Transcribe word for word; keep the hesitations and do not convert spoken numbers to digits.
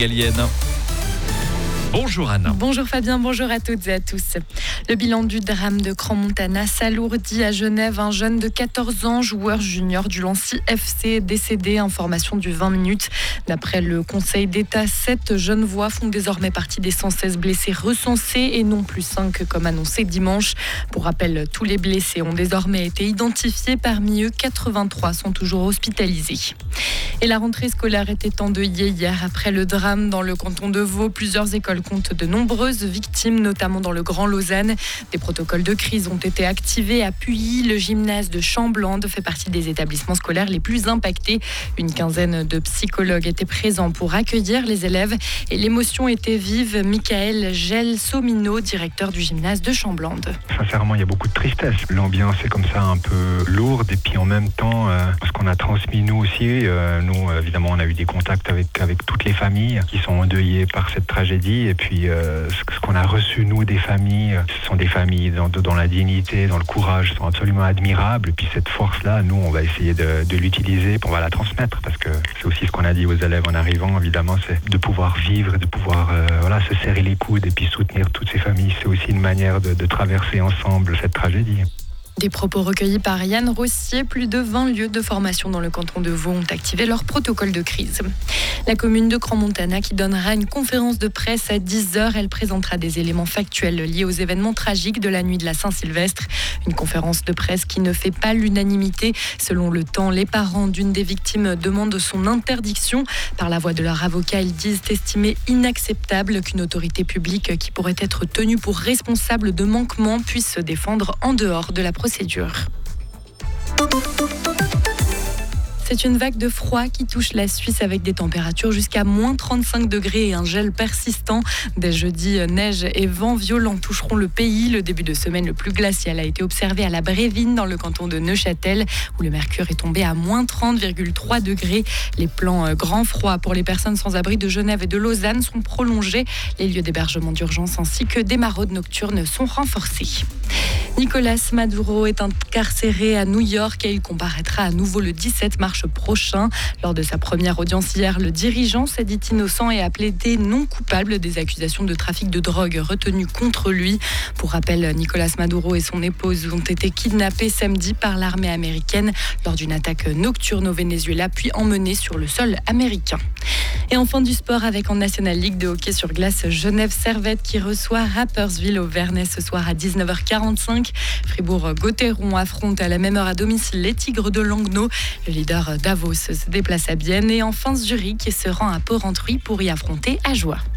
Galienne. Bonjour Anna. Bonjour Fabien, bonjour à toutes et à tous. Le bilan du drame de Crans-Montana s'alourdit à Genève. Un jeune de quatorze ans, joueur junior du Lancy F C, est décédé. Information du vingt minutes. D'après le Conseil d'État, sept jeunes voix font désormais partie des cent seize blessés recensés et non plus cinq comme annoncé dimanche. Pour rappel, tous les blessés ont désormais été identifiés. Parmi eux, quatre-vingt-trois sont toujours hospitalisés. Et la rentrée scolaire était endeuillée hier après le drame dans le canton de Vaud. Plusieurs écoles comptent de nombreuses victimes, notamment dans le Grand Lausanne. Des protocoles de crise ont été activés à Puilly. Le gymnase de Chamblande fait partie des établissements scolaires les plus impactés. Une quinzaine de psychologues étaient présents pour accueillir les élèves et l'émotion était vive. Michael Gel-Somino, directeur du gymnase de Chamblande. Sincèrement, il y a beaucoup de tristesse. L'ambiance est comme ça un peu lourde et puis en même temps, euh, ce qu'on a transmis nous aussi, euh, nous évidemment on a eu des contacts avec, avec toutes les familles qui sont endeuillées par cette tragédie. Et puis euh, ce qu'on a reçu nous des familles, ce sont des familles dans, dans la dignité, dans le courage, sont absolument admirables. Et puis cette force-là, nous on va essayer de, de l'utiliser, on va la transmettre parce que c'est aussi ce qu'on a dit aux élèves en arrivant, évidemment, c'est de pouvoir vivre, de pouvoir euh, voilà, se serrer les coudes et puis soutenir toutes ces familles. C'est aussi une manière de, de traverser ensemble cette tragédie. Des propos recueillis par Yann Rossier. Plus de vingt lieux de formation dans le canton de Vaud ont activé leur protocole de crise. La commune de Crans-Montana qui donnera une conférence de presse à dix heures. Elle présentera des éléments factuels liés aux événements tragiques de la nuit de la Saint-Sylvestre. Une conférence de presse qui ne fait pas l'unanimité. Selon Le Temps, les parents d'une des victimes demandent son interdiction. Par la voix de leur avocat, ils disent estimer inacceptable qu'une autorité publique qui pourrait être tenue pour responsable de manquements puisse se défendre en dehors de la procédure. C'est une vague de froid qui touche la Suisse avec des températures jusqu'à moins trente-cinq degrés et un gel persistant. Dès jeudi, neige et vent violents toucheront le pays. Le début de semaine le plus glacial a été observé à la Brévine dans le canton de Neuchâtel où le mercure est tombé à moins trente virgule trois degrés. Les plans grand froid pour les personnes sans abri de Genève et de Lausanne sont prolongés. Les lieux d'hébergement d'urgence ainsi que des maraudes nocturnes sont renforcés. Nicolas Maduro est incarcéré à New York et il comparaîtra à nouveau le dix-sept mars prochain. Lors de sa première audience hier, le dirigeant s'est dit innocent et a plaidé non coupable des accusations de trafic de drogue retenues contre lui. Pour rappel, Nicolas Maduro et son épouse ont été kidnappés samedi par l'armée américaine lors d'une attaque nocturne au Venezuela, puis emmenés sur le sol américain. Et enfin du sport avec en National League de hockey sur glace Genève Servette qui reçoit Rapperswil au Vernet ce soir à dix-neuf heures quarante-cinq. Fribourg-Gotteron affronte à la même heure à domicile les Tigres de Langnau. Le leader Davos se déplace à Bienne et enfin Zurich se rend à Porrentruy pour y affronter Ajoie.